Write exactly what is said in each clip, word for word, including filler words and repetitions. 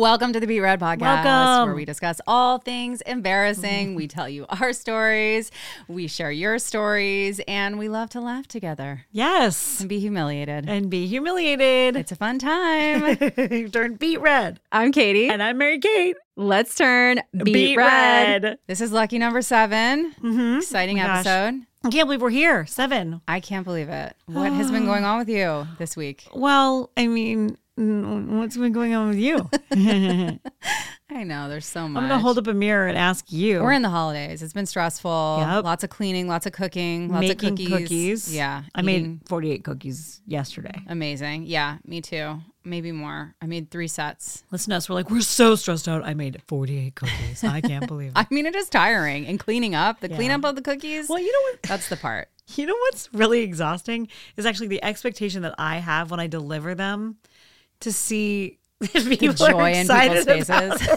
Welcome to the Beat Red Podcast, Welcome. where we discuss all things embarrassing. We tell you our stories, we share your stories, and we love to laugh together Yes. and be humiliated. And be humiliated. It's a fun time. Turn beat red. I'm Katie. And I'm Mary Kate. Let's turn beat, Beat red. red. This is lucky number seven. Mm-hmm. Exciting Oh my gosh. episode. I can't believe we're here. Seven. I can't believe it. What has been going on with you this week? Well, I mean, mm, what's been going on with you? I know, there's so much. I'm going to hold up a mirror and ask you. We're in the holidays. It's been stressful. Yep. Lots of cleaning, lots of cooking, lots making of cookies. cookies. Yeah. I eating. made forty-eight cookies yesterday. Amazing. Yeah, me too. Maybe more. I made three sets. Listen to us. We're like, we're so stressed out. I made forty-eight cookies. I can't believe it. I mean, it is tiring. And cleaning up, the Yeah. cleanup of the cookies, Well, you know what? that's the part. You know what's really exhausting is actually the expectation that I have when I deliver them to see if The people are joy in excited people's about faces.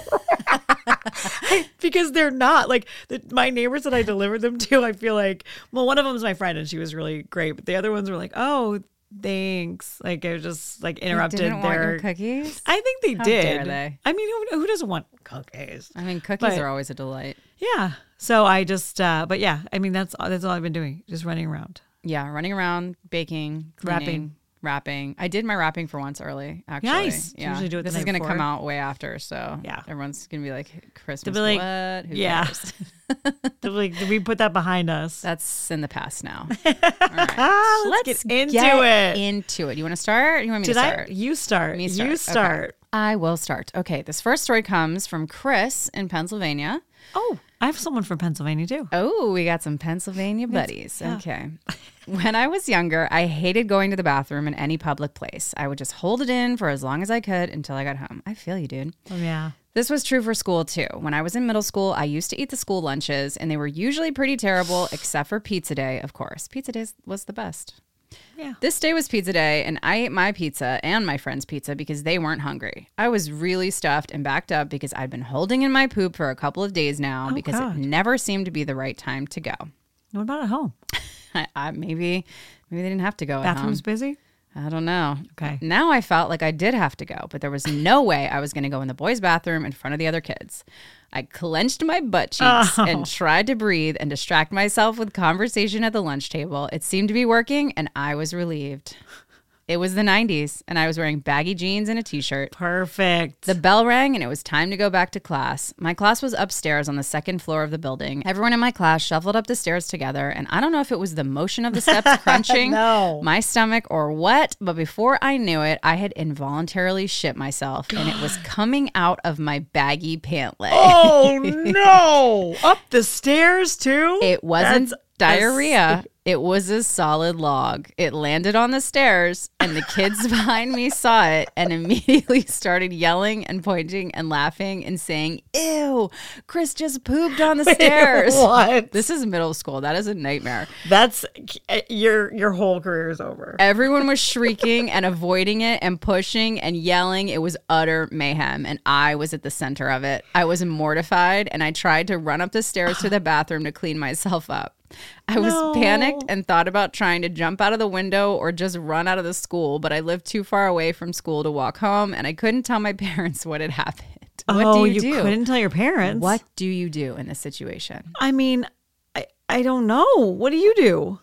it. Because they're not. Like the, my neighbors that I delivered them to, I feel like, well, one of them is my friend and she was really great, but the other ones were like, oh, thanks. Like I was just like interrupted You didn't want their your cookies? I think they How did. dare they? I mean, who, who doesn't want cookies? I mean, cookies But- are always a delight. Yeah. So I just, uh, but yeah, I mean, that's that's all I've been doing, just running around. Yeah, running around, baking, cleaning, Wrapping. wrapping. I did my wrapping for once early, actually. Nice. You Yeah. usually do it the this night is going to before. come out way after, so Yeah. everyone's going to be like, Christmas, They'll be like, what? Who yeah. cares? They're like, we put that behind us. That's in the past now. All right. Let's, get into get it. into it. You want to start? Or you want me Did to I? start? You start. Me start. You Okay. start. I will start. Okay, this first story comes from Chris in Pennsylvania. Oh, I have someone from Pennsylvania too. Oh, we got some Pennsylvania buddies. yeah. Okay. When I was younger, I hated going to the bathroom in any public place. I would just hold it in for as long as I could until I got home. I feel you, dude. Oh yeah. This was true for school too. When I was in middle school, I used to eat the school lunches, and they were usually pretty terrible, except for pizza day, of course. Pizza day was the best. Yeah. This day was pizza day, and I ate my pizza and my friend's pizza because they weren't hungry. I was really stuffed and backed up because I'd been holding in my poop for a couple of days now Oh, because God. it never seemed to be the right time to go. What about at home? I, I, maybe, maybe they didn't have to go at home. Bathroom's busy. I don't know. Okay. Now I felt like I did have to go, but there was no way I was going to go in the boys' bathroom in front of the other kids. I clenched my butt cheeks Oh. and tried to breathe and distract myself with conversation at the lunch table. It seemed to be working, and I was relieved. It was the nineties, and I was wearing baggy jeans and a t-shirt. Perfect. The bell rang, and it was time to go back to class. My class was upstairs on the second floor of the building. Everyone in my class shuffled up the stairs together, and I don't know if it was the motion of the steps crunching No. my stomach or what, but before I knew it, I had involuntarily shit myself, and it was coming out of my baggy pant leg. Oh no! Up the stairs too. It wasn't That's diarrhea. It was a solid log. It landed on the stairs, and the kids behind me saw it and immediately started yelling and pointing and laughing and saying, "Ew, Chris just pooped on the stairs." What? This is middle school. That is a nightmare. That's your your whole career is over. Everyone was shrieking and avoiding it and pushing and yelling. It was utter mayhem, and I was at the center of it. I was mortified, and I tried to run up the stairs to the bathroom to clean myself up. I was No. panicked and thought about trying to jump out of the window or just run out of the school, but I lived too far away from school to walk home, and I couldn't tell my parents what had happened. What oh, do you, do? couldn't tell your parents. What do you do in this situation? I mean, I I don't know. What do you do?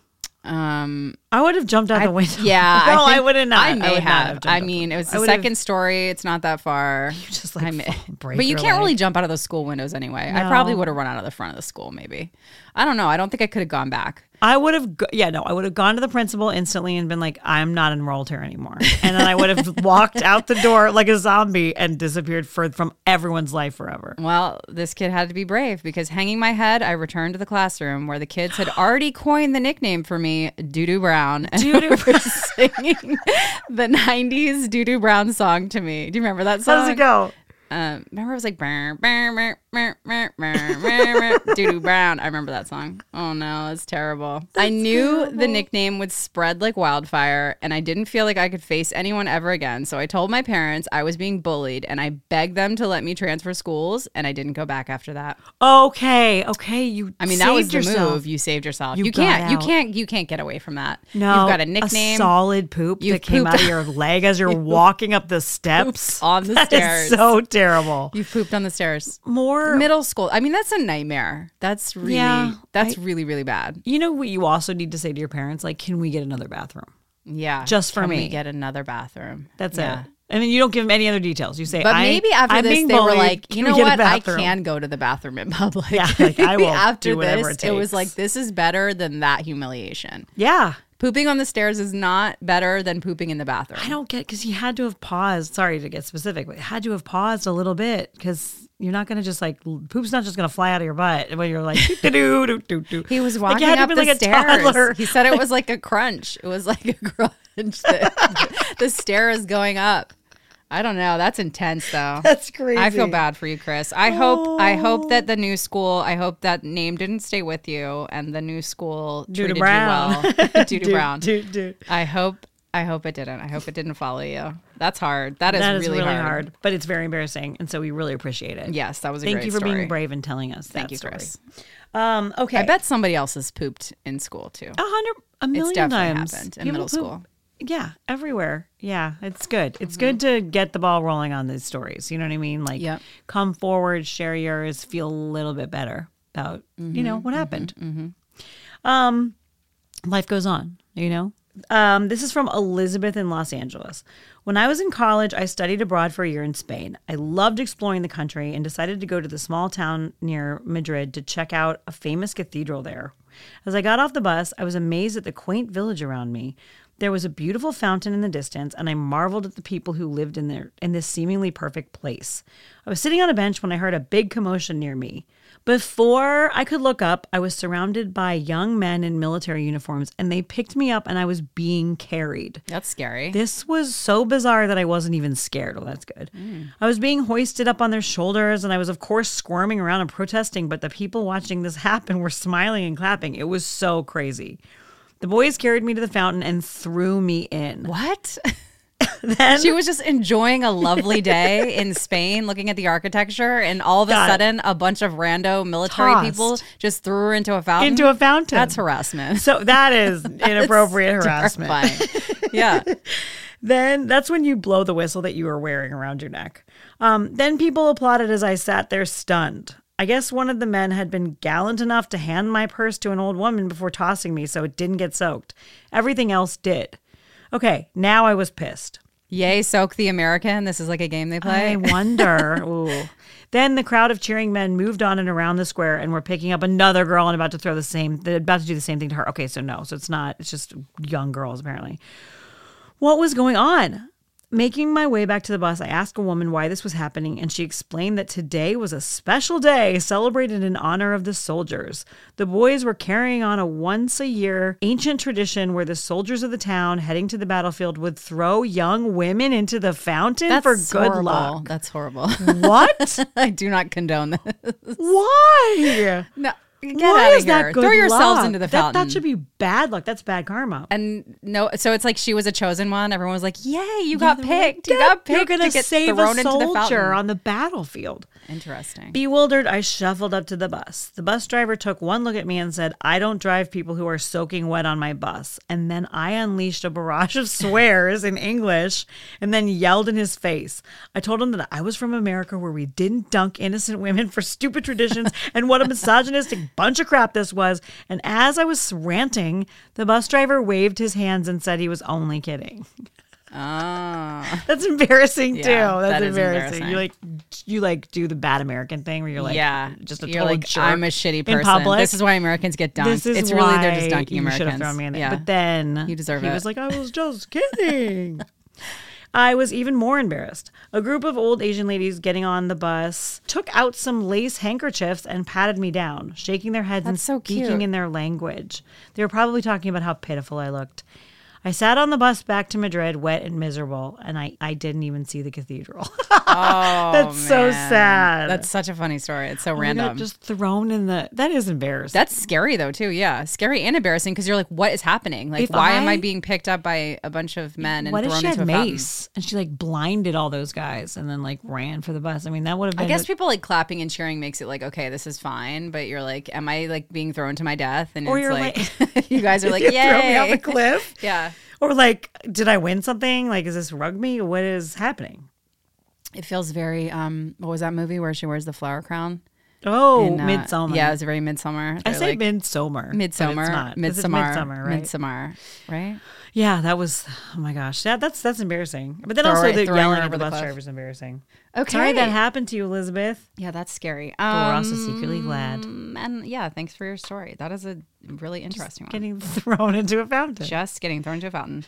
Um, I would have jumped out I- the window. Yeah, no, I, I, think wouldn't. I may would not have. jumped I out mean, the- it was I the would've- second story. It's not that far. just like I may- break but you your can't leg. really jump out of the school windows anyway. I No. probably would have run out of the front of the school. Maybe. I don't know. I don't think I could have gone back. I would have, go- yeah, no, I would have gone to the principal instantly and been like, I'm not enrolled here anymore. And then I would have walked out the door like a zombie and disappeared for, from everyone's life forever. Well, this kid had to be brave because hanging my head, I returned to the classroom where the kids had already coined the nickname for me, Doo-Doo Brown. And Doo-Doo were singing the nineties Doo-Doo Brown song to me. Do you remember that song? How does it go? Um, remember it was like brr, brr, brr, brr, brr, brr, brr, brr, Doo-Doo Brown. I remember that song. Oh no, it's terrible. I knew terrible. the nickname would spread like wildfire, and I didn't feel like I could face anyone ever again. So I told my parents I was being bullied, and I begged them to let me transfer schools, and I didn't go back after that. Okay, okay, you. I mean, that saved was the yourself. move. You saved yourself. You You, got can't. You out. can't. You can't get away from that. No, You've got a nickname. a solid poop You've that came pooped- out of your leg as you're walking up the steps on the That is stairs. so terrible. terrible. You've pooped on the stairs. More Middle school. I mean, that's a nightmare. That's really, Yeah, that's I- really, really bad. You know what you also need to say to your parents? Like, can we get another bathroom? Yeah. Just for Can me. we get another bathroom? That's Yeah. it. And then you don't give them any other details. You say, But I, maybe after I'm this, being they were bullied. like, Can you we know get a what? I bathroom?" can go to the bathroom in public. Yeah, like, I will after do whatever this, it it was takes. like, this is better than that humiliation. Yeah. Pooping on the stairs is not better than pooping in the bathroom. I don't get because he had to have paused. Sorry to get specific, but had to have paused a little bit because you're not going to just like poop's not just going to fly out of your butt when you're like doo doo doo doo doo. He was Like, walking you had to up be the like a stairs. toddler. He said it was like a crunch. It was like a crunch. the, the stair is going up. I don't know. That's intense, though. That's crazy. I feel bad for you, Chris. I hope. I hope that the new school. I hope that name didn't stay with you, and the new school Doo treated to Brown. you well. Doo to Doo, Brown. doo, doo. I hope. I hope it didn't. I hope it didn't follow you. That's hard. That is, That is really, really, hard. hard. but it's very embarrassing, and so we really appreciate it. Yes, that was a Thank great you for story. being brave and telling us. Thank that you, story. Chris. Um, okay, I bet somebody else has pooped in school too. a hundred, a million It's definitely times happened in People middle poop- school. Yeah, everywhere. Yeah, it's good. It's Mm-hmm. good to get the ball rolling on these stories. You know what I mean? Like, Yep. come forward, share yours, feel a little bit better about Mm-hmm, you know what happened. Um, life goes on. You know. Um, this is from Elizabeth in Los Angeles. When I was in college, I studied abroad for a year in Spain. I loved exploring the country and decided to go to the small town near Madrid to check out a famous cathedral there. As I got off the bus, I was amazed at the quaint village around me. There was a beautiful fountain in the distance, and I marveled at the people who lived in there in this seemingly perfect place. I was sitting on a bench when I heard a big commotion near me. Before I could look up, I was surrounded by young men in military uniforms, and they picked me up and I was being carried. That's scary. This was so bizarre that I wasn't even scared. Well, that's good. I was being hoisted up on their shoulders, and I was, of course, squirming around and protesting, but the people watching this happen were smiling and clapping. It was so crazy. The boys carried me to the fountain and threw me in. What? Then She was just enjoying a lovely day in Spain, looking at the architecture, and all of a God. sudden, a bunch of rando military Tossed. people just threw her into a fountain. into a fountain. That's harassment. So that is inappropriate harassment. Terrifying. Yeah. Then that's when you blow the whistle that you were wearing around your neck. Um, then people applauded as I sat there stunned. I guess one of the men had been gallant enough to hand my purse to an old woman before tossing me so it didn't get soaked. Everything else did. Okay, now I was pissed. Yay, soak the American. This is like a game they play. I wonder. Ooh. Then the crowd of cheering men moved on and around the square and were picking up another girl and about to throw the same, they're about to do the same thing to her. Okay, so no, so it's not, it's just young girls apparently. What was going on? Making my way back to the bus, I asked a woman why this was happening, and she explained that today was a special day celebrated in honor of the soldiers. The boys were carrying on a once-a-year ancient tradition where the soldiers of the town heading to the battlefield would throw young women into the fountain That's for good horrible. luck. That's horrible. What? I do not condone this. Why? No, get Why out of is here. that good Throw yourselves luck? into the That- fountain. That, should be bad luck. That's bad karma. And no, so it's like she was a chosen one. Everyone was like, "Yay, you got they're like, picked! You got You're picked gonna to get save thrown a into the soldier fountain." on the battlefield." Interesting. Bewildered, I shuffled up to the bus. The bus driver took one look at me and said, "I don't drive people who are soaking wet on my bus." And then I unleashed a barrage of swears in English and then yelled in his face. I told him that I was from America where we didn't dunk innocent women for stupid traditions and what a misogynistic bunch of crap this was. And as I was ranting, the bus driver waved his hands and said he was only kidding. Oh, That's embarrassing too. Yeah, That's that is embarrassing. embarrassing. You like you like do the bad American thing where you're like yeah. just a You're total like, jerk I'm a shitty in person. public. This is why Americans get dunked. This is it's really they're just why dunking you Americans. should have thrown me in there. Yeah. But then You deserve he it. was like, I was just kidding. I was even more embarrassed. A group of old Asian ladies getting on the bus took out some lace handkerchiefs and patted me down, shaking their heads and That's so speaking cute. in their language. They were probably talking about how pitiful I looked. I sat on the bus back to Madrid, wet and miserable, and I, I didn't even see the cathedral. Oh, That's so man. sad. That's such a funny story. It's so I got random. just thrown in the. That is embarrassing. That's scary though too. Yeah, scary and embarrassing because you're like, what is happening? Like, If why am I I- being picked up by a bunch of men and What if thrown she into had a fountain? mace and she like blinded all those guys and then like ran for the bus? I mean, that would have been. I guess people like clapping and cheering makes it like, okay, this is fine. But you're like, am I like being thrown to my death? And Or it's you're like, you guys are like, you yay. throw me off a cliff. Yeah. Or like, did I win something? Like, is this rugby? What is happening? It feels very, um, what was that movie where she wears the flower crown? Oh, In, uh, Midsummer. Yeah, it's very Midsummer. I They're say like, Midsummer. Midsummer. but it's not. It's Midsummer. Midsummer, right? Midsummer, right? Yeah, that was, oh my gosh. Yeah, that's that's embarrassing. But then Throw also it- the throwing yelling her at over the the bus cliff. driver is embarrassing. Okay. Sorry that happened to you, Elizabeth. Yeah, that's scary. But we're also secretly glad. Um, And yeah, thanks for your story. That is a really interesting one. Getting thrown into a fountain. Just getting thrown into a fountain.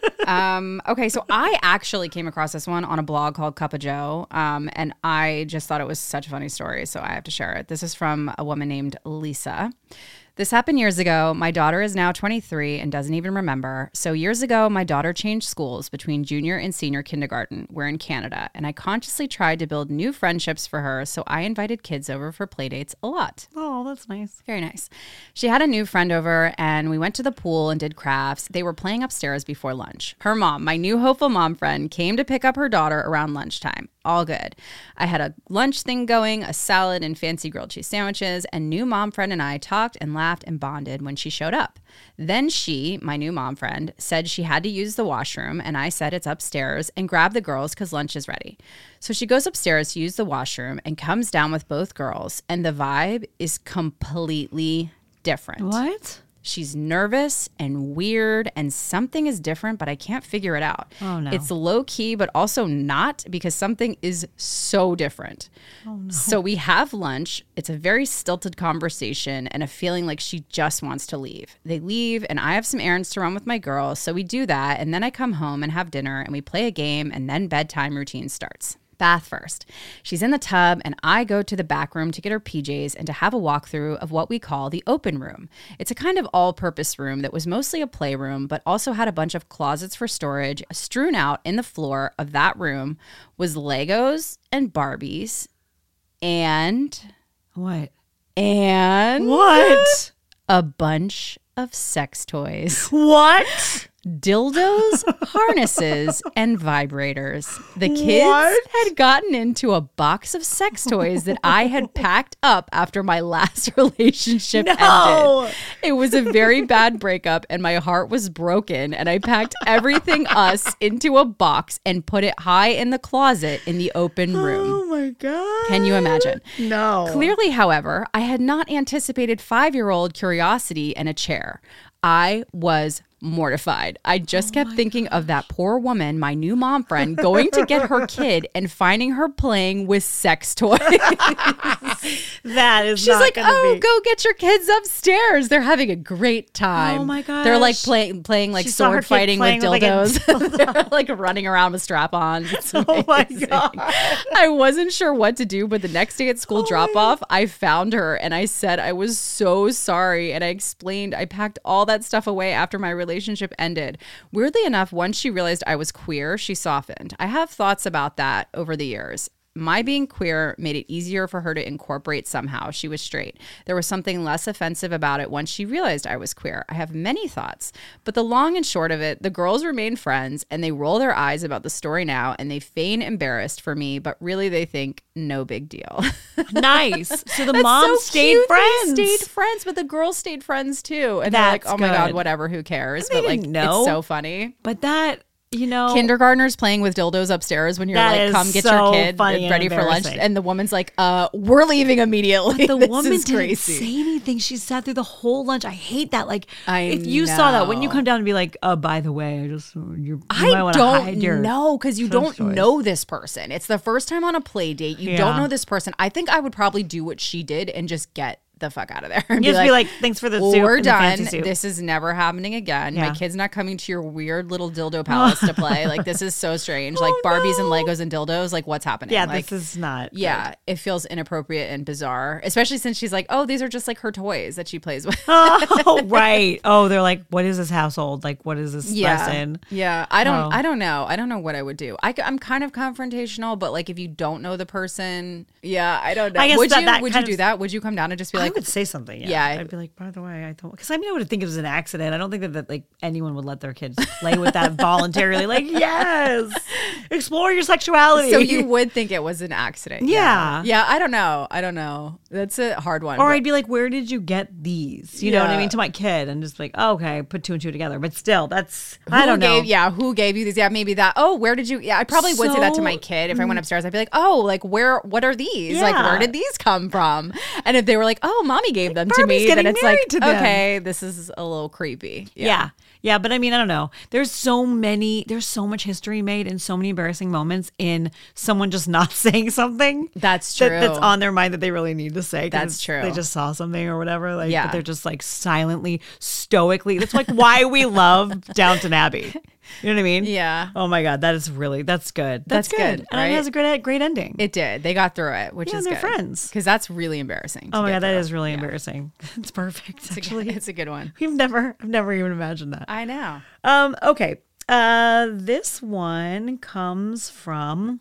um, okay, so I actually came across this one on a blog called Cup of Joe, um, and I just thought it was such a funny story, so I have to share it. This is from a woman named Lisa. This happened years ago. My daughter is now twenty-three and doesn't even remember. So years ago, my daughter changed schools between junior and senior kindergarten. We're in Canada, and I consciously tried to build new friendships for her, so I invited kids over for play dates a lot. Oh, that's nice. Very nice. She had a new friend over, and we went to the pool and did crafts. They were playing upstairs before lunch. Her mom, my new hopeful mom friend, came to pick up her daughter around lunchtime. All good. I had a lunch thing going, a salad and fancy grilled cheese sandwiches, and new mom friend and I talked and laughed and bonded when she showed up. Then she, my new mom friend, said she had to use the washroom, and I said it's upstairs and grab the girls because lunch is ready. So she goes upstairs to use the washroom and comes down with both girls, and the vibe is completely different. What? She's nervous and weird, and something is different, but I can't figure it out. Oh, no. It's low key, but also not, because something is so different. Oh, no. So we have lunch. It's a very stilted conversation and a feeling like she just wants to leave. They leave, and I have some errands to run with my girls. So we do that, and then I come home and have dinner, and we play a game, and then bedtime routine starts. Bath first. She's in the tub, and I go to the back room to get her P Js and to have a walkthrough of what we call the open room. It's a kind of all-purpose room that was mostly a playroom, but also had a bunch of closets for storage. Strewn out in the floor of that room was Legos and Barbies and What? and What? a bunch of sex toys. What? Dildos, harnesses, and vibrators. The kids What? had gotten into a box of sex toys that I had packed up after my last relationship No. ended. It was a very bad breakup, and my heart was broken, and I packed everything us into a box and put it high in the closet in the open room. Oh my God. Can you imagine? No. Clearly, however, I had not anticipated five-year-old curiosity and a chair. I was mortified. I just kept thinking of that poor woman, my new mom friend, going to get her kid and finding her playing with sex toys. That is She's not like, gonna "Oh, be- go get your kids upstairs. They're having a great time. Oh my gosh. They're like playing playing like She saw her sword kid fighting with playing with, like, a dildos. They're like running around with strap-ons. It's Oh my amazing. God. I wasn't sure what to do, but the next day at school Oh drop off, I found her and I said I was so sorry, and I explained I packed all that stuff away after my relationship ended. Weirdly enough, once she realized I was queer, she softened. I have thoughts about that over the years. My being queer made it easier for her to incorporate somehow. She was straight. There was something less offensive about it once she realized I was queer. I have many thoughts, but the long and short of it, the girls remain friends, and they roll their eyes about the story now, and they feign embarrassed for me, but really they think no big deal. Nice. So the That's mom so stayed cute. friends. They stayed friends, but the girls stayed friends too. And That's they're like, oh my God, good. whatever, who cares? they But like, didn't know. it's so funny. But that, you know, Kindergartners playing with dildos upstairs when you're That like, is come get so your kid funny and ready for lunch. embarrassing. And the woman's like, uh, we're leaving immediately. the This woman is didn't crazy. say anything. She sat through the whole lunch. I hate that. Like, I if you saw that, wouldn't you know. come down and be like, "Oh, by the way, I just you, you I might want to don't hide your know because you sex don't toys." know this person. It's the first time on a play date. You don't Yeah. know this person. I think I would probably do what she did and just get the fuck out of there. And You just be like, "Thanks for the soup. we're and the done. fancy soup." This is never happening again. Yeah. My kid's not coming to your weird little dildo palace to play. Like, this is so strange. Like, Barbies and Legos and dildos. Like, what's happening? yeah, like, this is not. yeah, it feels inappropriate and bizarre, especially since she's like, oh, these are just like her toys that she plays with. Oh, right. Oh, they're like, what is this household? Like, what is this Yeah, lesson? yeah. I don't, Oh. I don't know. I don't know what I would do. I, am kind of confrontational, but like if you don't know the person, yeah, I don't know. I guess would that- you? that would you kind do of- that? Would you come down and just be like, like, would say something. Yeah. Yeah. I'd be like, by the way, I don't, because I mean, I would think it was an accident. I don't think that, that like anyone would let their kids play with that voluntarily. Like, yes, explore your sexuality. so you would think it was an accident. Yeah. Yeah. I don't know. I don't know. That's a hard one. Or but- I'd be like, where did you get these? You know what I Yeah. mean? To my kid, and just like, oh, okay, put two and two together. But still, that's, Who I don't know. gave, yeah, who gave you these? Yeah, maybe that. Oh, where did you? Yeah, I probably would say that to So- my kid if I went upstairs. I'd be like, oh, like where? What are these? Like, Yeah. where did these come from? And if they were like, oh, mommy gave them to Barbie's me, then getting it's like, married to them. okay, this is a little creepy. Yeah. Yeah, but I mean, I don't know. There's so many, there's so much history made and so many embarrassing moments in someone just not saying something. That's that- true. that's on their mind that they really need to say. 'cause That's it's- true. They just saw something or whatever. Like, Yeah. but they're just like silently, stoically. That's like why we love Downton Abbey. You know what I mean? Yeah. Oh my God, that is really, that's good. That's, That's good, And right? it has a great, great ending. It did. They got through it, which Yeah, is they're good. friends. Because that's really embarrassing. to oh my get God, that through. is really Yeah. embarrassing. It's perfect, It's a, actually. good, it's a good one. We've never, I've never even imagined that. I know. Um, okay. Uh, this one comes from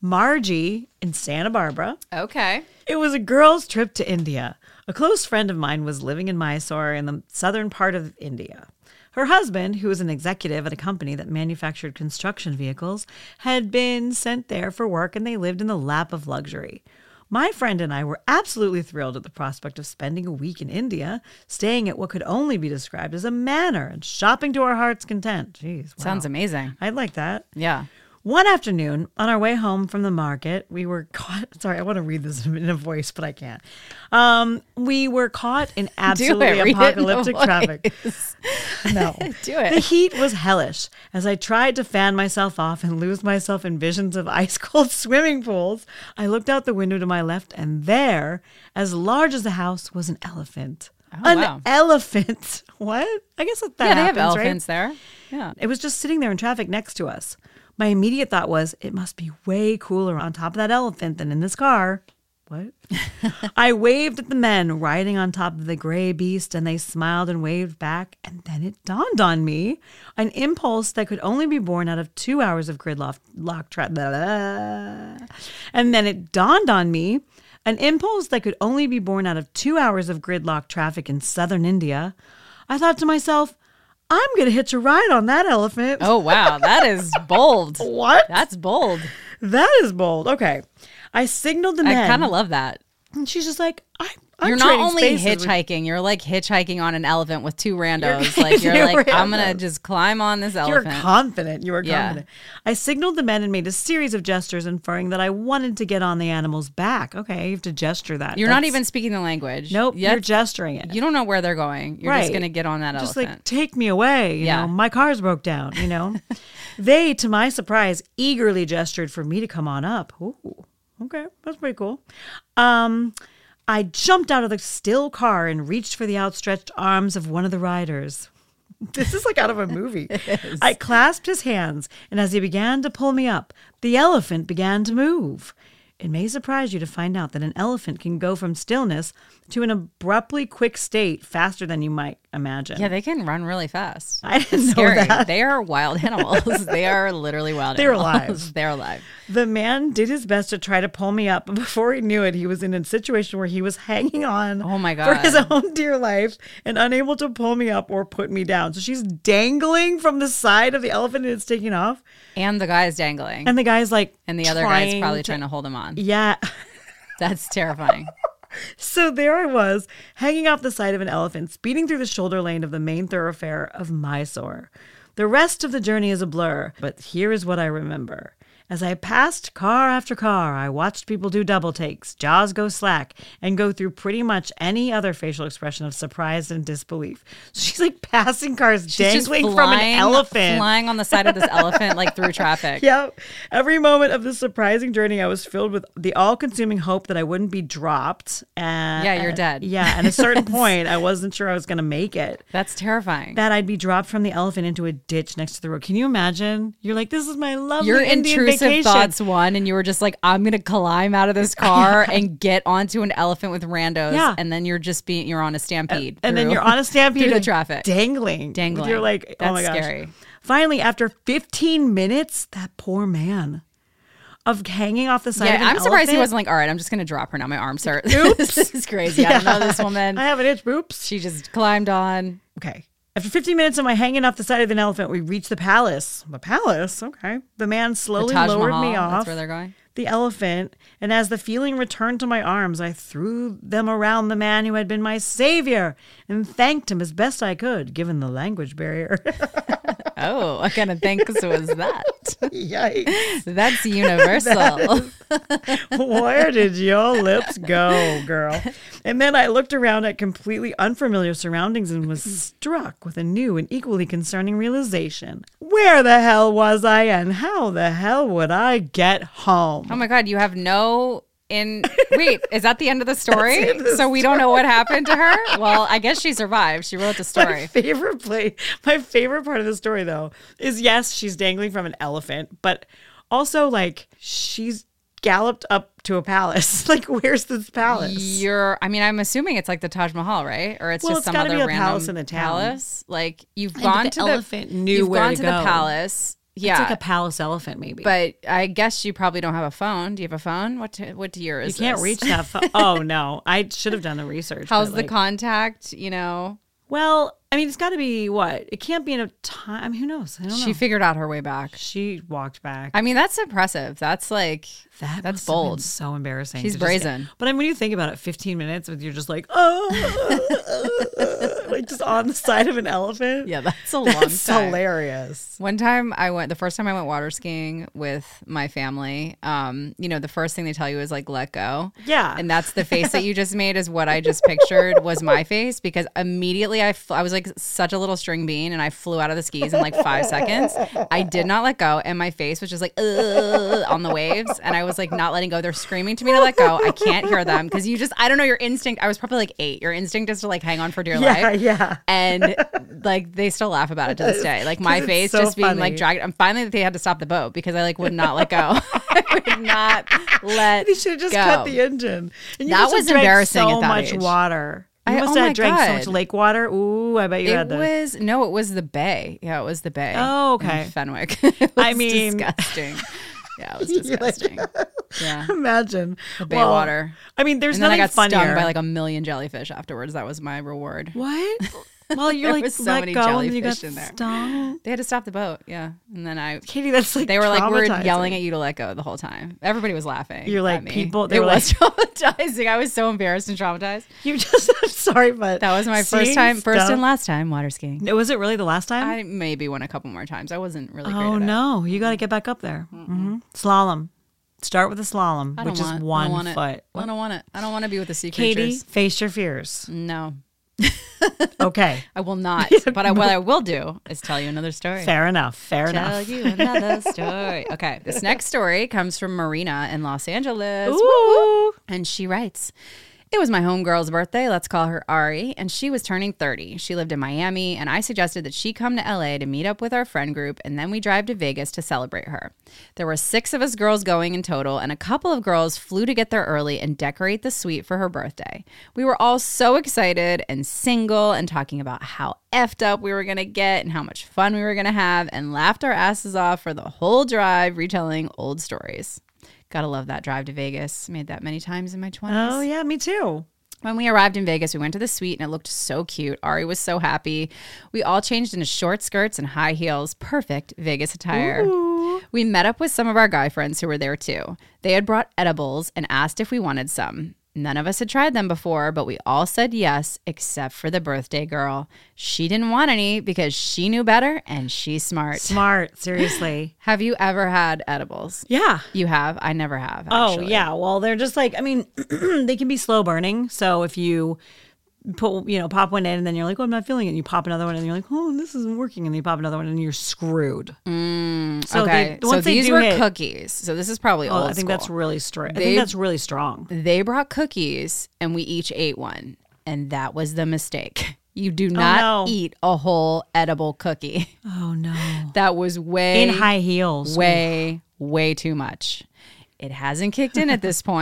Margie in Santa Barbara. Okay. It was a girls' trip to India. A close friend of mine was living in Mysore in the southern part of India. Her husband, who was an executive at a company that manufactured construction vehicles, had been sent there for work, and they lived in the lap of luxury. My friend and I were absolutely thrilled at the prospect of spending a week in India, staying at what could only be described as a manor and shopping to our heart's content. Jeez, wow. Sounds amazing. I'd like that. Yeah. One afternoon, on our way home from the market, we were caught. Sorry, I want to read this in a voice, but I can't. Um, we were caught in absolutely read it in a apocalyptic traffic. voice. No. Do it. The heat was hellish. As I tried to fan myself off and lose myself in visions of ice cold swimming pools, I looked out the window to my left, and there, as large as the house, was an elephant. Oh, an wow. elephant. What? I guess that, that yeah, they happens, have right? elephants there. Yeah. It was just sitting there in traffic next to us. My immediate thought was, it must be way cooler on top of that elephant than in this car. What? I waved at the men riding on top of the gray beast, and they smiled and waved back. And then it dawned on me, an impulse that could only be born out of two hours of gridlock lock tra- blah, blah. And then it dawned on me, an impulse that could only be born out of two hours of gridlock traffic in southern India. I thought to myself, I'm going to hitch a ride on that elephant. Oh, wow. That is bold. What? That's bold. That is bold. Okay. I signaled the men. I kind of love that. And she's just like, I, I'm You're not trading only spaces with- hitchhiking, you're like hitchhiking on an elephant with two randos. You're- like you're two like, I'm gonna randos. just climb on this You're elephant. confident. You were Yeah. confident. I signaled the men and made a series of gestures inferring that I wanted to get on the animal's back. Okay, you have to gesture that. You're not That's- even speaking the language. Nope, Yet- you're gesturing it. You don't know where they're going. You're Right. just gonna get on that Just elephant. like, take me away. You Yeah. know, my car's broke down, you know. They, to my surprise, eagerly gestured for me to come on up. Ooh, okay, that's pretty cool. Um, I jumped out of the still car and reached for the outstretched arms of one of the riders. This is like out of a movie. I clasped his hands, and as he began to pull me up, the elephant began to move. It may surprise you to find out that an elephant can go from stillness to an abruptly quick state faster than you might imagine. yeah, they can run really fast. I didn't It's know scary. that. They are wild animals. They are literally wild They're animals. alive. They're alive. The man did his best to try to pull me up, but before he knew it, he was in a situation where he was hanging on Oh my for his God. own dear life and unable to pull me up or put me down. So she's dangling from the side of the elephant and it's taking off. And the guy is dangling. And the guy's like, And the other guy's trying probably to- trying to hold him on. Yeah. That's terrifying. So there I was, hanging off the side of an elephant, speeding through the shoulder lane of the main thoroughfare of Mysore. The rest of the journey is a blur, but here is what I remember. As I passed car after car, I watched people do double takes, jaws go slack, and go through pretty much any other facial expression of surprise and disbelief. So she's like passing cars She's just dangling from an flying- elephant. Flying on the side of this elephant like through traffic. Yep. Every moment of this surprising journey, I was filled with the all-consuming hope that I wouldn't be dropped. And Yeah, you're dead. Yeah, at a certain point, I wasn't sure I was going to make it. That's terrifying. That I'd be dropped from the elephant into a ditch next to the road. Can you imagine? You're like, this is my lovely Your Indian intrusive vacation. thoughts won, and you were just like, I'm gonna climb out of this car and get onto an elephant with randos. Yeah. And then you're just being you're on a stampede. And then through- you're on a stampede through the and traffic. dangling. Dangling. You're like, That's oh my gosh. scary. Finally, after fifteen minutes, that poor man. of hanging off the side Yeah, of an I'm surprised he elephant. wasn't like, all right, I'm just going to drop her now. My arms hurt. Oops. This is crazy. I don't know this woman. I have an itch. Oops. She just climbed on. Okay. After fifteen minutes of my hanging off the side of an elephant, we reached the palace. The palace? Okay. The man The slowly Taj lowered Mahal, me off that's where they're going. the elephant, and as the feeling returned to my arms, I threw them around the man who had been my savior and thanked him as best I could, given the language barrier. Oh, what kind of thanks was that? Yikes. That's universal. Where did your lips go, girl? And then I looked around at completely unfamiliar surroundings and was struck with a new and equally concerning realization. Where the hell was I and how the hell would I get home? Oh my God, you have no in wait, is that the end of the story? the end of the so we don't know what happened to her? Well, I guess she survived. She wrote the My story. favorite play, my favorite part of the story though, is yes, she's dangling from an elephant, but also like she's galloped up to a palace. Like, where's this palace? You're I mean, I'm assuming it's like the Taj Mahal, right? Or it's Well, just it's some gotta other be a random palace in the town. palace. Like you've but gone the to elephant the knew you've where gone to to go. the palace. Yeah. It's like a palace elephant, maybe. But I guess you probably don't have a phone. Do you have a phone? What to, what year you is can't this? reach that. Fo- oh no, I should have done the research. How's but, the like, contact? You know, Well, I mean, it's got to be what? It can't be in a time. I mean, who knows? I don't she know. figured out her way back. She walked back. I mean, that's impressive. That's like that that's must have been bold. so embarrassing. She's to just get- brazen. but I mean, when you think about it, fifteen minutes with you're just like, oh, like just on the side of an elephant. Yeah, that's a long That's time. hilarious. One time I went, the first time I went water skiing with my family, um, you know, the first thing they tell you is like, let go. Yeah. And that's the face that you just made is what I just pictured was my face because immediately I, f- I was like such a little string bean and I flew out of the skis in like five seconds. I did not let go. And my face was just like, Ugh, on the waves. And I was like not letting go. They're screaming to me to let go. I can't hear them because you just, I don't know, your instinct, I was probably like eight. Your instinct is to like hang on for dear Yeah, life. yeah. And like they still laugh about it to this day. Like my it's face so just being funny. like dragged. And finally they had to stop the boat because I like would not let go. I would not let They should have just go. cut the engine. And you That must have was drank embarrassing So at that much age. water. You I- must oh have my drank so God. much lake water. Ooh, I bet you It had the. was no, it was the bay. Yeah, it was the bay. Oh, in okay. Fenwick. It was I mean- disgusting. Yeah, it was You're like- disgusting. Yeah, Imagine the bay Well, water. I mean, there's And then I nothing got funnier. stung by like a million jellyfish afterwards. That was my reward. What? Well, you're There like was so let many go and you jellyfish got in there. stung. They had to stop the boat. Yeah, and then I. Katie, that's like They were like, we're traumatizing. yelling at you to let go the whole time. Everybody was laughing. You're like, at me. people- they It were was traumatizing. I was so embarrassed and traumatized. You just. I'm sorry, but That was my first seeing time, first stuff- and last time water skiing. No, was it really the last time? I maybe went a couple more times. I wasn't really great oh at it. no, you got to get back up there. hmm Slalom. Start with a slalom, I don't which want, is I one don't want foot. It. I don't want it. I don't want to be with the sea Katie, creatures. face your fears. No, Okay, I will not. But I, what I will do is tell you another story. fair enough. Fair Tell enough. you another story. Okay, this next story comes from Marina in Los Angeles. Ooh. And she writes, it was my homegirl's birthday, let's call her Ari, and she was turning thirty. She lived in Miami, and I suggested that she come to L A to meet up with our friend group, and then we drive to Vegas to celebrate her. There were six of us girls going in total, and a couple of girls flew to get there early and decorate the suite for her birthday. We were all so excited and single and talking about how effed up we were going to get and how much fun we were going to have, and laughed our asses off for the whole drive retelling old stories. Gotta love that drive to Vegas. Made that many times in my twenties. Oh yeah, me too. When we arrived in Vegas, we went to the suite and it looked so cute. Ari was so happy. We all changed into short skirts and high heels. Perfect Vegas attire. Ooh. We met up with some of our guy friends who were there too. They had brought edibles and asked if we wanted some. None of us had tried them before, but we all said yes, except for the birthday girl. She didn't want any because she knew better and she's smart. Smart, seriously. Have you ever had edibles? Yeah. You have? I never have. Oh Actually. yeah. Well, they're just like I mean, they can be slow burning. So if you put you know pop one in and then you're like, oh, I'm not feeling it. And you pop another one and you're like, oh, this isn't working. And then you pop another one and you're screwed. Mm, So okay. they- so once they these do were hit- cookies. So this is probably Oh, old I think school. that's really strong. I They- think that's really strong. They brought cookies and we each ate one. And that was the mistake. You do not no. eat a whole edible cookie. Oh no. That was way, In high heels. way, way too much. It hasn't kicked in at this point,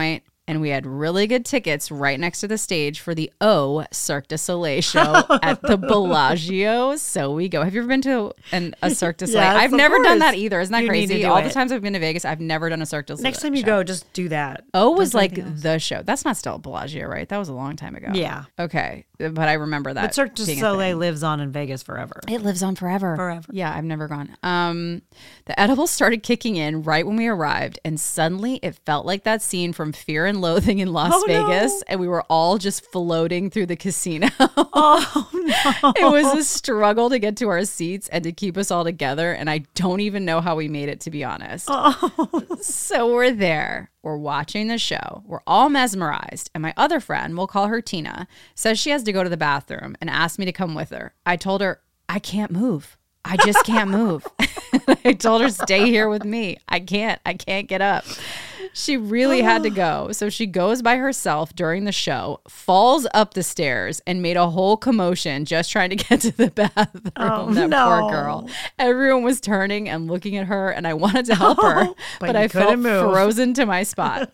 and we had really good tickets right next to the stage for the O Cirque du Soleil show at the Bellagio. So we go. Have you ever been to an, a Cirque du Soleil? Yes, I've of never done course. that either. Isn't that You need to crazy? do All it. the times I've been to Vegas, I've never done a Cirque du Soleil. Next time you show. go, just do that. O was Don't do like anything else. the show. That's not still at Bellagio, right? That was a long time ago. Yeah. Okay. But I remember that. But Cirque du being a Soleil thing. lives on in Vegas forever. It lives on forever. Forever. Yeah, I've never gone. Um, the edibles started kicking in right when we arrived, and suddenly it felt like that scene from Fear and Loathing in Las Oh, no. Vegas, and we were all just floating through the casino. Oh no. It was a struggle to get to our seats and to keep us all together, and I don't even know how we made it, to be honest. Oh. So we're there. We're watching the show. We're all mesmerized. And my other friend, we'll call her Tina, says she has to go to the bathroom and asked me to come with her. I told her, I can't move. I just can't move. I told her, stay here with me. I can't. I can't get up. She really had to go. So she goes by herself during the show, falls up the stairs, and made a whole commotion just trying to get to the bathroom. Oh, that no. poor girl. Everyone was turning and looking at her, and I wanted to help her, But but you I felt couldn't move. frozen to my spot.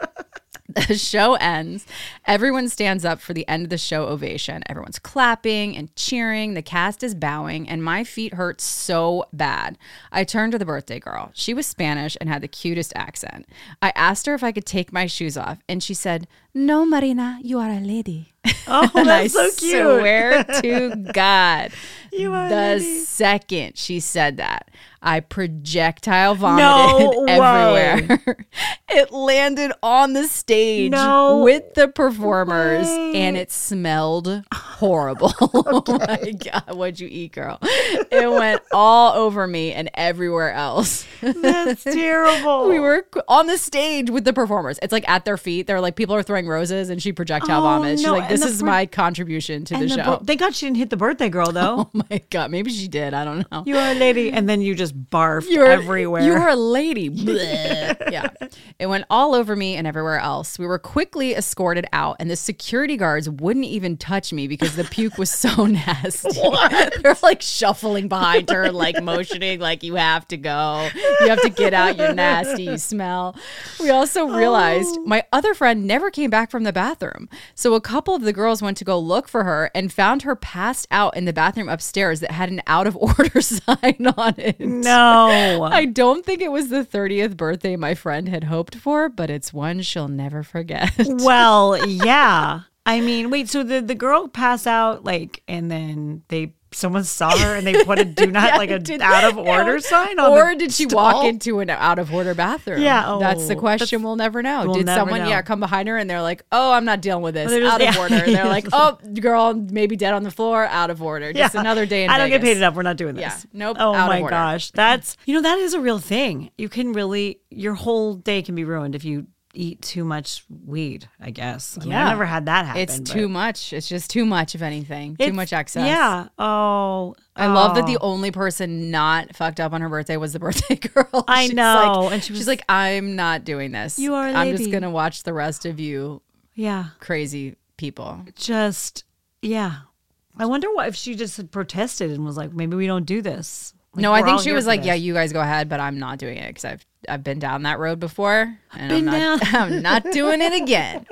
The show ends. Everyone stands up for the end of the show ovation. Everyone's clapping and cheering. The cast is bowing, and my feet hurt so bad. I turned to the birthday girl. She was Spanish and had the cutest accent. I asked her if I could take my shoes off, and she said, "No, Marina, you are a lady." Oh, And I that's so cute. swear to God, You are a the lady. second she said that, I projectile vomited No everywhere. It landed on the stage No with the performers, way. and it smelled horrible. Oh my God, what'd you eat, girl? It went all over me and everywhere else. That's terrible. We were on the stage with the performers. It's like at their feet. They're like, people are throwing roses, and she projectile Oh, vomits. She's no, like, and this the is pro- my contribution to And the the show. bro- thank God she didn't hit the birthday girl though. Oh my God, maybe she did. I don't know. You are a lady, and then you just barfed You're everywhere. You were a lady. Bleh. Yeah. It went all over me and everywhere else. We were quickly escorted out, and the security guards wouldn't even touch me because the puke was so nasty. They're like shuffling behind her, like motioning, like, you have to go. You have to get out. You're nasty. You smell. We also realized Oh. my other friend never came back from the bathroom. So a couple of the girls went to go look for her and found her passed out in the bathroom upstairs that had an out of order sign on it. no. I don't think it was the thirtieth birthday my friend had hoped for, but it's one she'll never forget. Well, yeah. I mean, wait, so the, the girl passed out, like, and then they someone saw her and they put a do not, Yeah, like, a did- out of order yeah. sign on Or the did she stall? walk into an out of order bathroom? Yeah, That's the oh, question that's- we'll never know. we'll did never someone, know. yeah, come behind her and they're like, oh, I'm not dealing with this. They're just- Out of yeah. order. And they're like, oh, girl, maybe dead on the floor. Out of order. Just Yeah. another day in I don't get Vegas. paid enough. We're not doing this. Yeah. Nope. Oh out my of order. gosh. That's, you know, that is a real thing. You can really, your whole day can be ruined if you eat too much weed, I guess. I mean, Yeah. I've never had that happen. It's but too much. It's just too much, if anything. Too it's- much excess. Yeah. Oh. I love that oh. the only person not fucked up on her birthday was the birthday girl. I She's know, like- and she was- she's like, I'm not doing this. You are a I'm just lady." gonna watch the rest of you Yeah. crazy people. Just, yeah. I wonder what if she just had protested and was like, maybe we don't do this. Like, No, I we're think all she here was for like, this. yeah, you guys go ahead, but I'm not doing it because I've I've been down that road before, and I'm been not down- I'm not doing it again.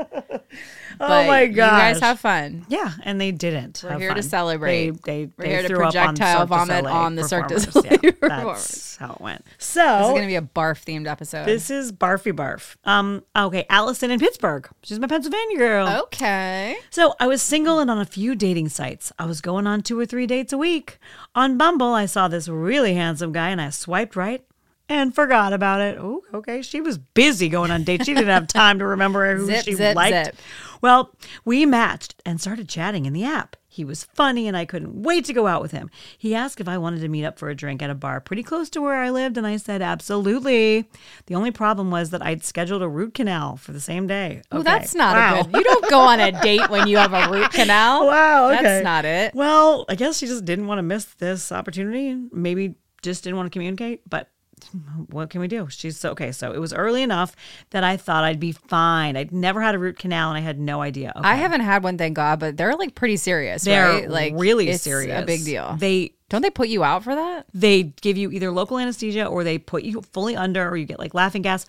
Oh But my you guys gosh. have fun. Yeah, and they didn't. We're have here to fun. celebrate. They, they, We're they here to threw up on projectile Cirque du vomit Soleil on the Cirque du performers. Soleil Yeah, performers. that's how it went. This is So gonna be a barf themed episode. this is Barfy Barf. Um, okay, Allison in Pittsburgh. She's my Pennsylvania girl. okay. So I was single and on a few dating sites. I was going on two or three dates a week. On Bumble, I saw this really handsome guy and I swiped right and forgot about it. Oh, okay. She was busy going on dates. She didn't have time to remember who Zip, she zip, liked. zip. Well, we matched and started chatting in the app. He was funny and I couldn't wait to go out with him. He asked if I wanted to meet up for a drink at a bar pretty close to where I lived, and I said absolutely. The only problem was that I'd scheduled a root canal for the same day. Well, Okay. that's not Wow. a good. You don't go on a date when you have a root canal. Wow, okay. That's not it. Well, I guess she just didn't want to miss this opportunity. Maybe just didn't want to communicate, but what can we do? She's so, okay. So it was early enough that I thought I'd be fine. I'd never had a root canal and I had no idea. Okay. I haven't had one, thank God, but they're like pretty serious, They're right? Like really it's serious. a big deal. They Don't they put you out for that? they give you either local anesthesia or they put you fully under or you get like laughing gas.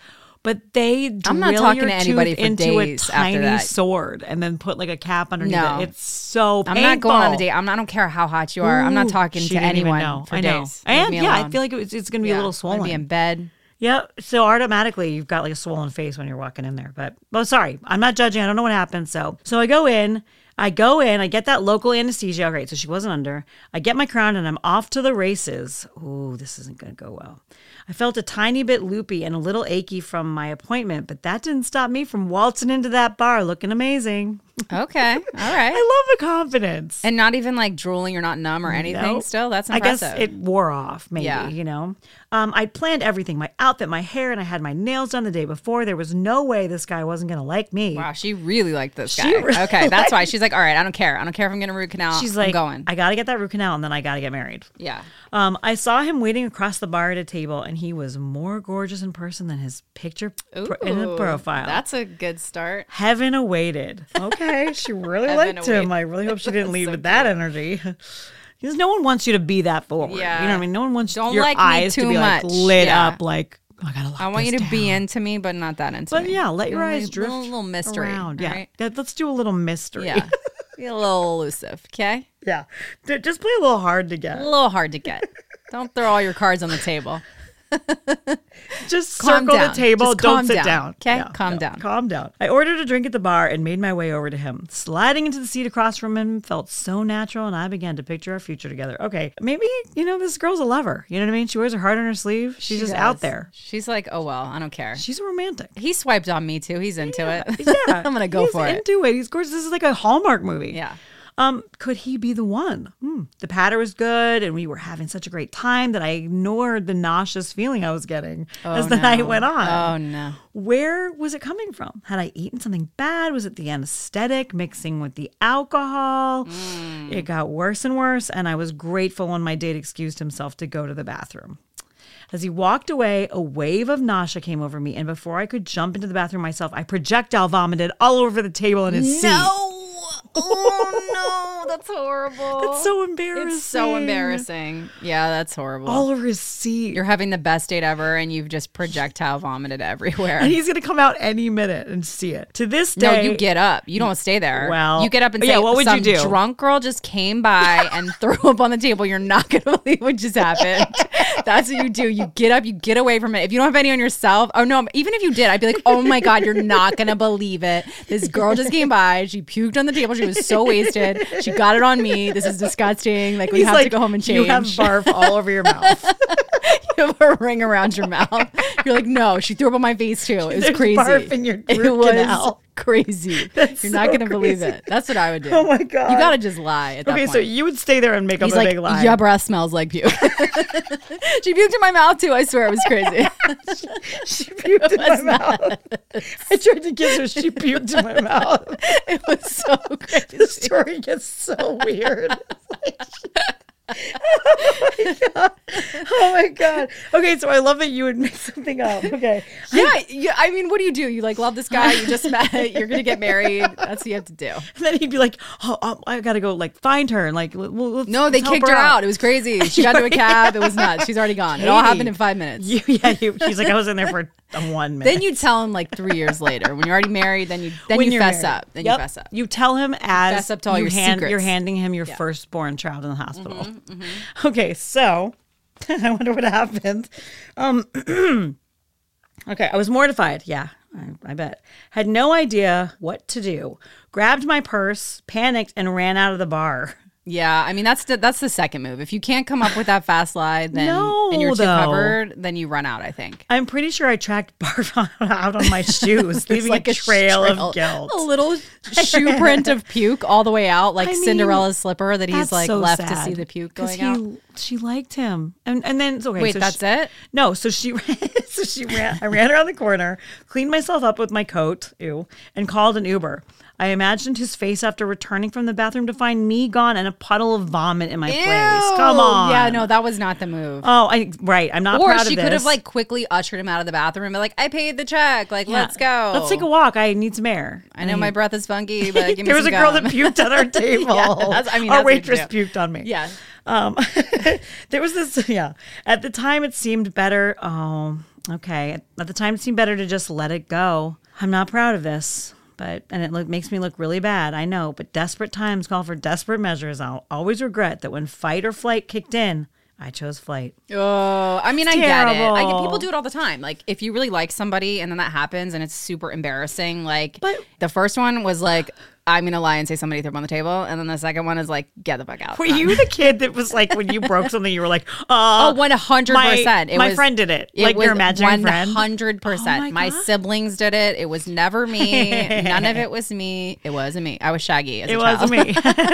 But they drill I'm not talking your to anybody tooth for into a days after tiny that. sword and then put like a cap underneath No. it. It's so I'm painful. not going on a date. I'm not, I don't care how hot you are. I'm not Ooh, talking she to didn't even anyone know. for I know. days. Leave And me yeah, I alone. feel like it's, it's going to be Yeah, a little I'm swollen. gonna be in bed. Yeah, so automatically you've got like a swollen face when you're walking in there. But well, sorry, I'm not judging. I don't know what happened. So, so I go in. I go in. I get that local anesthesia. All right, so she wasn't under. I get my crown and I'm off to the races. Ooh, this isn't going to go well. I felt a tiny bit loopy and a little achy from my appointment, but that didn't stop me from waltzing into that bar looking amazing. Okay. All right. I love the confidence. And not even like drooling or not numb or anything Nope. still? That's I guess impressive. it wore off, maybe, Yeah. you know? Um, I planned everything, my outfit, my hair, and I had my nails done the day before. There was no way this guy wasn't going to like me. Wow, she really liked this She guy. really Okay, that's why she's like, all right, I don't care. I don't care if I'm getting a root canal. She's I'm like, going. I got to get that root canal, and then I got to get married. Yeah. Um, I saw him waiting across the bar at a table, and he was more gorgeous in person than his picture pro- in the Ooh, profile. That's a good start. Heaven awaited. Okay, she really Heaven liked him. awaited. I really hope she didn't leave So with that energy. Because no one wants you to be that forward. Yeah. You know what I mean? No one wants Don't your like me eyes to too be like much. lit Yeah. up like, oh, I gotta lock I want you this to be down. into me, but not that into But me. yeah, let your You know, eyes a drift little, little mystery. around. Yeah, right? That- let's do a little mystery. Yeah. Be a little elusive, okay? yeah. D- Just play a little hard to A get. little hard to get. Don't throw all your cards on the table. Just Calm circle down. the table. Just Don't calm sit down, down. okay? Calm down. Calm down. I ordered a drink at the bar and made my way over to him. Sliding into the seat across from him felt so natural, and I began to picture our future together. Okay, maybe, you know, this girl's a lover. You know what I mean? She wears her heart on her sleeve. She's She just does. out there. She's like, oh, well, I don't care. She's a romantic. He swiped on me, too. He's into it. Yeah. I'm going to go He's for it. into it. He's gorgeous. This is like a Hallmark movie. Yeah. Um, could he be the one? Hmm. The patter was good, and we were having such a great time that I ignored the nauseous feeling I was getting as the no. night went on. Oh, no. Where was it coming from? Had I eaten something bad? Was it the anesthetic mixing with the alcohol? Mm. It got worse and worse, and I was grateful when my date excused himself to go to the bathroom. As he walked away, a wave of nausea came over me, and before I could jump into the bathroom myself, I projectile vomited all over the table in his seat. No. Oh, no. That's horrible. That's so embarrassing. It's so embarrassing. Yeah, that's horrible. All over his seat. You're having the best date ever, and you've just projectile vomited everywhere. And he's going to come out any minute and see it. To this No, day. you get up. You don't stay there. Well, you get up and say, yeah, what would some you do? drunk girl just came by and threw up on the table. You're not going to believe what just happened. That's what you do. You get up, you get away from it. If you don't have any on yourself, oh no, even if you did, I'd be like, oh my God, you're not going to believe it. This girl just came by. She puked on the table. She was so wasted. She got it on me. This is disgusting. Like, we He's have like, to go home and change. You have barf all over your mouth. You have a ring around your mouth. You're like, no, she threw up on my face too. It was There's crazy. barf in your it root was canal. crazy. That's You're not so gonna believe crazy. it. That's what I would do. Oh my God. You gotta just lie at that Okay, point. so you would stay there and make He's up a like, big lie. your breath smells like puke. She puked in my mouth too. I swear it was crazy. She puked in my mouth. I tried to kiss her. She puked in my mouth. It was so crazy. The story gets so weird. Oh my God. Oh my God. Okay, so I love that you would make something up. Okay. Yeah, yeah. I mean, what do you do? You like love this guy. You just met. You're gonna get married. That's what you have to do. And then he'd be like, oh, um, I gotta go like find her and like, we'll, let's, No, they let's help kicked her out. It was crazy. She got into a cab. It was nuts. She's already gone. It all Katie. happened in five minutes. You, yeah, you, he's like, I was in there for one minute. Then you tell him like three years later when you're already married. Then you then When you you're fess married. up. Then Yep. you fess up. You tell him as fess up to all you your hand, secrets. you're handing him your Yeah. firstborn child in the hospital. Mm-hmm, mm-hmm. Okay, so I wonder what happened. Um, okay, I was mortified. Yeah, I, I bet. Had no idea what to do. Grabbed my purse, panicked, and ran out of the bar. Yeah, I mean that's the that's the second move. If you can't come up with that fast lie, then No, and you're too though. covered, then you run out. I think. I'm pretty sure I tracked barf out on my shoes, leaving like a a trail, trail- of guilt. A little shoe print of puke all the way out, like I mean, Cinderella's slipper that he's That's like so left to sad, see the puke 'cause going out. he, She liked him, and and then okay. Wait, so that's she, it? No, so she so she ran. I ran around the corner, cleaned myself up with my coat, ew, and called an Uber. I imagined his face after returning from the bathroom to find me gone and a puddle of vomit in my place. Come on, Yeah, no, that was not the move. Oh, I right. I'm not Or proud she of this. could have like quickly ushered him out of the bathroom and be like, I paid the check. Like, Yeah. let's go. Let's take a walk. I need some air. I know my breath is funky, but give me There was a some girl gum. that puked at our table. Yeah, that's- I mean, our that's what you waitress do. puked on me. Yeah. Um, there was this, yeah. At the time, it seemed better. Oh, Okay. At the time, it seemed better to just let it go. I'm not proud of this, but and it look, makes me look really bad. I know, but desperate times call for desperate measures. I'll always regret that when fight or flight kicked in, I chose flight. Oh, I mean, It's I get it. I get terrible. people do it all the time. Like, if you really like somebody and then that happens and it's super embarrassing. Like, But- the first one was like, I'm gonna lie and say somebody threw them on the table, and then the second one is like, get the fuck out. Were you the kid that was like, when you broke something, you were like, uh, Oh, one hundred percent. My, my friend did it. Like your imaginary friend? one hundred percent. Oh my my God. siblings did it. It was never me. None of it was me. It wasn't me. I was Shaggy as It a wasn't child.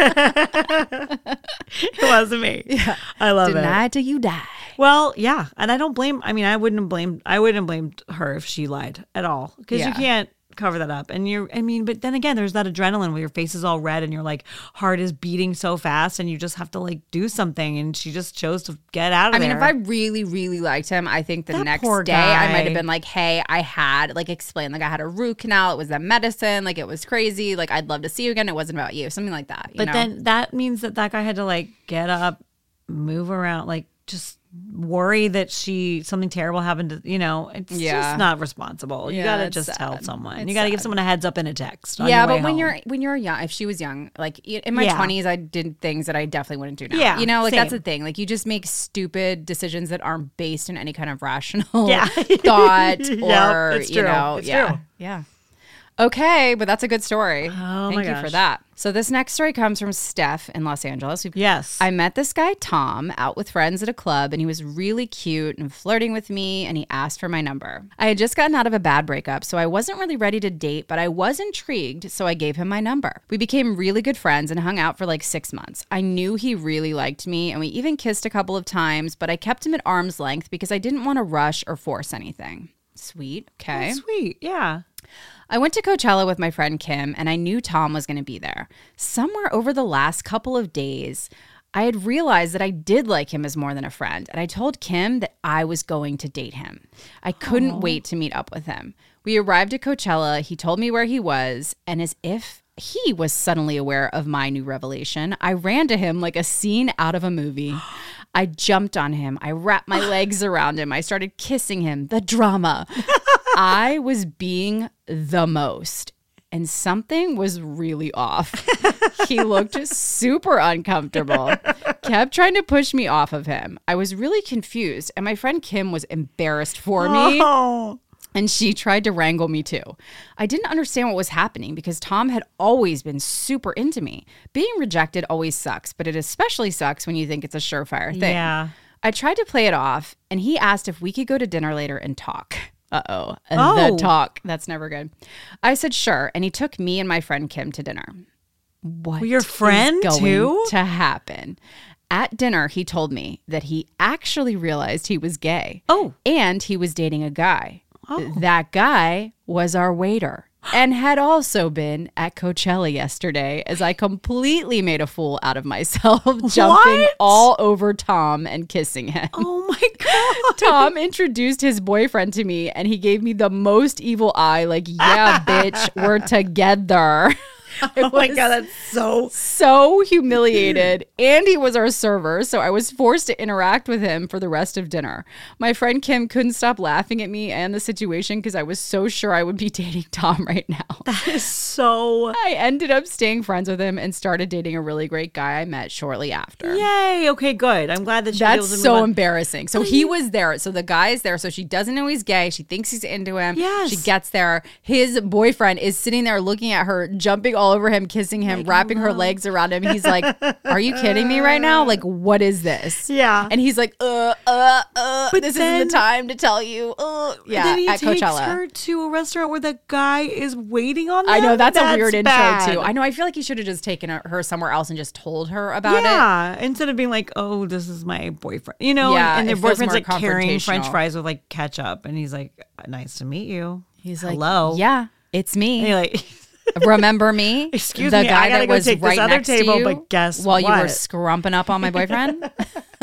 me. It wasn't me. Yeah. I love it. Deny till you die. Well, yeah. And I don't blame, I mean, I wouldn't have blamed, I wouldn't have blamed her if she lied at all. Because you Yeah. can't cover that up. And you're, I mean, but then again, there's that adrenaline where your face is all red and your like heart is beating so fast and you just have to like do something. And she just chose to get out of I mean, there. if I really, really liked him, I think the That next poor day I might guy. have been like, hey, I had, like, explain, like, I had a root canal. It was that medicine. Like, it was crazy. Like, I'd love to see you again. It wasn't about you. Something like that. You But know? then that means that that guy had to like get up, move around, like just worry that she something terrible happened to, you know, it's Yeah. just not responsible. You Yeah, gotta it's just sad. tell someone. It's you gotta give sad. someone a heads up in a text. On yeah, your way but when home. you're when you're young, if she was young, like i- in my Yeah. twenties, I did things that I definitely wouldn't do now. Yeah, you know, like that's same. the thing. Like you just make stupid decisions that aren't based in any kind of rational Yeah. thought Yep, or it's you true. know, It's yeah, true. yeah. Okay, but that's a good story. Oh, Thank my you for gosh. that. So this next story comes from Steph in Los Angeles. who- Yes. I met this guy, Tom, out with friends at a club, and he was really cute and flirting with me, and he asked for my number. I had just gotten out of a bad breakup, so I wasn't really ready to date, but I was intrigued, so I gave him my number. We became really good friends and hung out for like six months. I knew he really liked me, and we even kissed a couple of times, but I kept him at arm's length because I didn't want to rush or force anything. Sweet. Okay. Sweet. Yeah. I went to Coachella with my friend Kim, and I knew Tom was going to be there. Somewhere over the last couple of days, I had realized that I did like him as more than a friend, and I told Kim that I was going to date him. I couldn't wait to meet up with him. We arrived at Coachella, he told me where he was, and as if he was suddenly aware of my new revelation, I ran to him like a scene out of a movie. I jumped on him. I wrapped my legs around him. I started kissing him. The drama. I was being the most, and something was really off. He looked super uncomfortable, kept trying to push me off of him. I was really confused, and my friend Kim was embarrassed for me. Oh. And she tried to wrangle me too. I didn't understand what was happening because Tom had always been super into me. Being rejected always sucks, but it especially sucks when you think it's a surefire thing. Yeah. I tried to play it off, and he asked if we could go to dinner later and talk. Uh-oh. Oh. The talk. That's never good. I said sure, and he took me and my friend Kim to dinner. What Your friend is going too? to happen? At dinner, he told me that he actually realized he was gay. Oh. And he was dating a guy. Oh. That guy was our waiter and had also been at Coachella yesterday as I completely made a fool out of myself, jumping What? all over Tom and kissing him. Oh my God. Tom introduced his boyfriend to me and he gave me the most evil eye, like, yeah, bitch, we're together. I Oh my was God. That's so. so humiliated. And he was our server, so I was forced to interact with him for the rest of dinner. My friend Kim couldn't stop laughing at me and the situation because I was so sure I would be dating Tom right now. That is so. I ended up staying friends with him and started dating a really great guy I met shortly after. Yay. Okay, good. I'm glad that she That's was able to so move on. embarrassing. So he was there. So the guy is there. So she doesn't know he's gay. She thinks he's into him. Yes. She gets there. His boyfriend is sitting there looking at her, jumping all over him, kissing him, wrapping her legs around him. He's like, are you kidding me right now? Like, what is this? Yeah. And he's like, uh, uh, uh, But this then- isn't the time to tell you. Uh. Yeah, then he at takes Coachella. her to a restaurant where the guy is waiting on them. I know that's, a weird intro bad. too. I know. I feel like he should have just taken her her somewhere else and just told her about it. Yeah, instead of being like, "Oh, this is my boyfriend," you know, Yeah, and, and their it feels boyfriend's more like carrying French confrontational. fries with like ketchup, and he's like, "Nice to meet you." He's like, "Hello." yeah, it's me. And you're like, Remember me? Excuse the me, guy I gotta that go was take this right other next table, to you but guess while you were what? scrumping up on my boyfriend.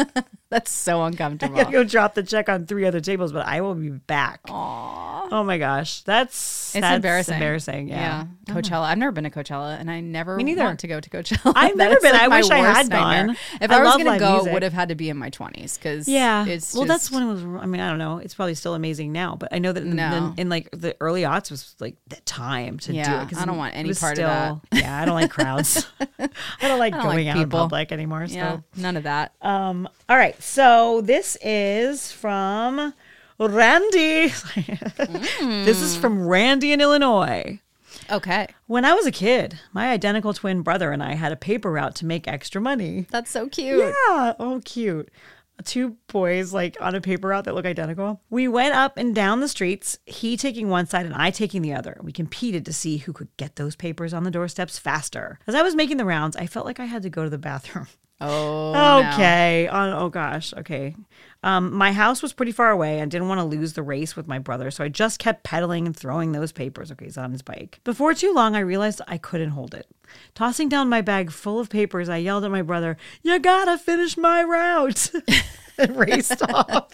That's so I uncomfortable. gotta go drop the check on three other tables, but I will be back. Aww. Oh my gosh, that's It's that's embarrassing. Embarrassing, yeah. yeah. Coachella. I've never been to Coachella, and I never Me neither. want to go to Coachella. I've That never is, been. like, I my wish I worst had nightmare. gone. If I I, was love gonna live go, music. would have had to be in my twenties because Yeah. it's well, that's just- when it was. I mean, I don't know. It's probably still amazing now, but I know that in, No. in, in like the early aughts was like the time to do Yeah, it. 'cause I don't want it any was part of still- Yeah, I don't like crowds. I don't like I don't going like out in people. public anymore. Yeah, So, none of that. um, all right. So this is from Randy. This is from Randy in Illinois. Okay, When I was a kid, my identical twin brother and I had a paper route to make extra money. that's so cute. Yeah. Oh, cute. Two boys like on a paper route that look identical. We went up and down the streets, he taking one side and I taking the other. We competed to see who could get those papers on the doorsteps faster. As I was making the rounds, I felt like I had to go to the bathroom. Oh, no. Okay. On, oh gosh. Okay. Um, my house was pretty far away. I didn't want to lose the race with my brother, so I just kept pedaling and throwing those papers. Okay, he's on his bike. Before too long, I realized I couldn't hold it. Tossing down my bag full of papers, I yelled at my brother, "You gotta finish my route!" and raced off.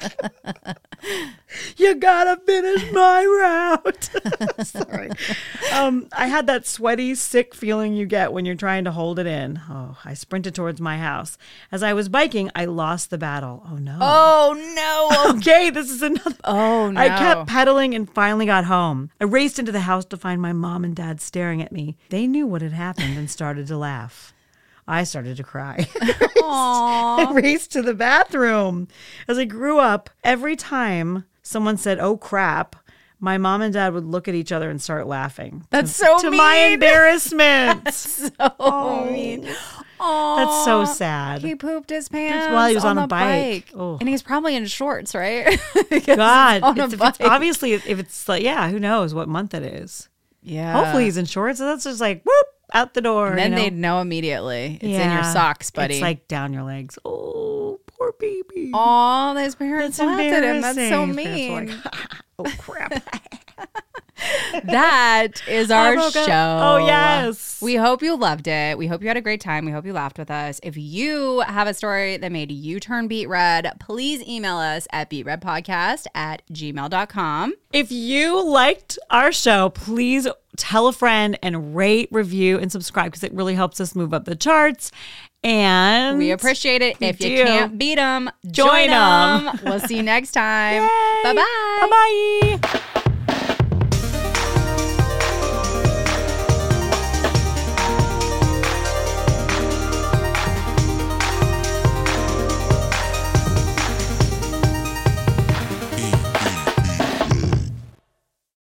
You gotta finish my route. Sorry. Um, I had that sweaty, sick feeling you get when you're trying to hold it in. Oh, I sprinted towards my house. As I was biking, I lost the battle. Oh no. Oh no. Okay, this is another. Oh no. I kept pedaling and finally got home. I raced into the house to find my mom and dad staring at me. They knew what had happened and started to laugh. I started to cry. I raced to the bathroom. As I grew up, every time someone said, "Oh crap," my mom and dad would look at each other and start laughing. That's to, so to mean. my embarrassment. so Oh. mean. That's so sad. He pooped his pants while he was on a the bike. Oh. And he's probably in shorts, right? Because God, he's on a it's, if it's, bike. obviously, if it's like, yeah, who knows what month it is? Yeah. Hopefully he's in shorts. So that's just like, whoop, out the door. And then you know? they'd know immediately. It's in your Yeah. socks, buddy. It's like down your legs. Oh, poor baby. oh, his parents That's laughed at him. That's so embarrassing. His mean. parents were like, oh, crap. That is our broke up. show. Oh, yes. We hope you loved it. We hope you had a great time. We hope you laughed with us. If you have a story that made you turn beet red, please email us at beetredpodcast at gmail dot com. If you liked our show, please tell a friend and rate, review, and subscribe because it really helps us move up the charts. And We appreciate it. We If you do. can't beat them, Join join 'em. them. We'll see you next time. Yay. Bye-bye. Bye-bye.